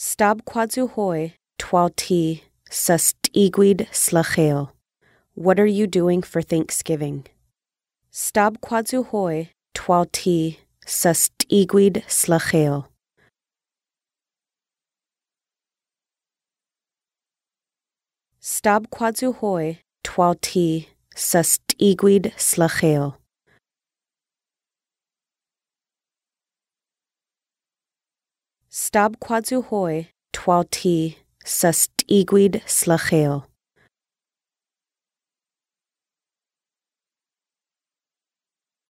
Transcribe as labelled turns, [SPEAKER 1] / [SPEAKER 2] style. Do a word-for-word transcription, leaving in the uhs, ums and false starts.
[SPEAKER 1] Stab quadzu hoi twalti sustiguid slacheo. What are you doing for Thanksgiving? Stab quadzu hoi twalti sustiguid slacheo. Stab quadzu hoi twalti sustiguid slacheo. Stab quadzu hoi twalti sustiguid slacheo.